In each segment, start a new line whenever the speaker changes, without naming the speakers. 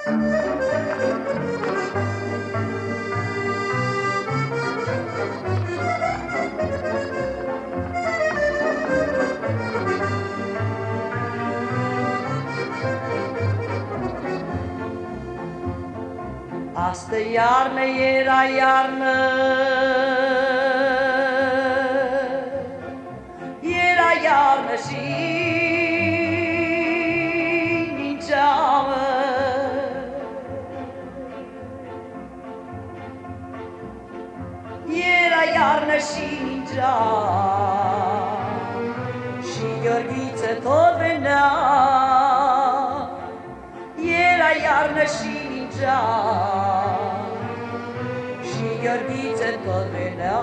Astă iarnă era iarnă, era iarnă și ningeamă. Era iarnă și ningea, și Gheorghiță tot venea. Era iarnă și ningea, și Gheorghiță tot venea.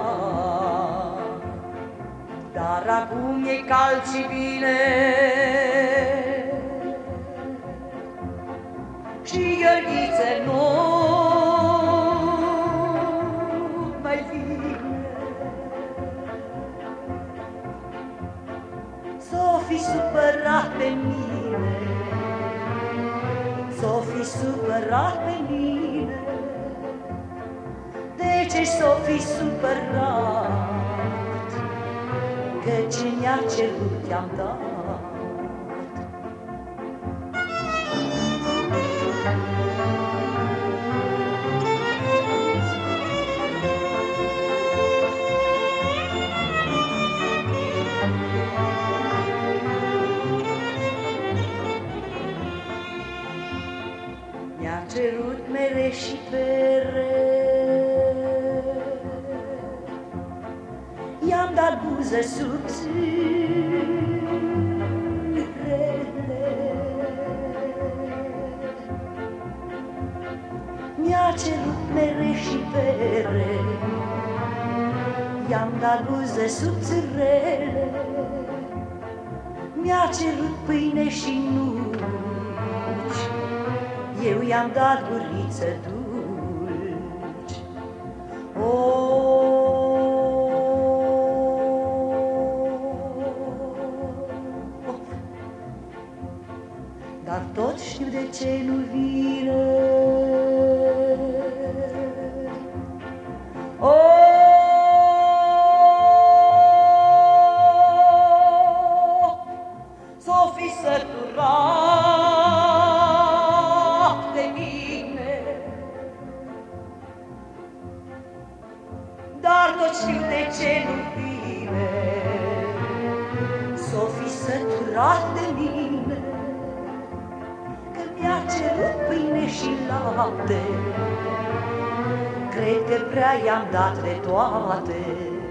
Dar acum e cald și bine, și Gheorghiță nu mai vine. S-o fi supărat pe mine, s-o fi supărat pe mine. De ce s-o fi supărat? Că ce mi-a cerut i-am dat. Mi-a cerut mere și pere, i-am dat buză subțire. Mi-a cerut mere și pere, i-am dat buză subțirele. Mi-a cerut pâine și nuci, eu i-am dat guriță dulci. Dar tot știu de ce nu vine. S-o fi săturat de mine. Dar tot știu de ce nu vine. S-o fi săturat de mine, că mi-a cerut pâine și lapte. Cred că prea i-am dat de toate.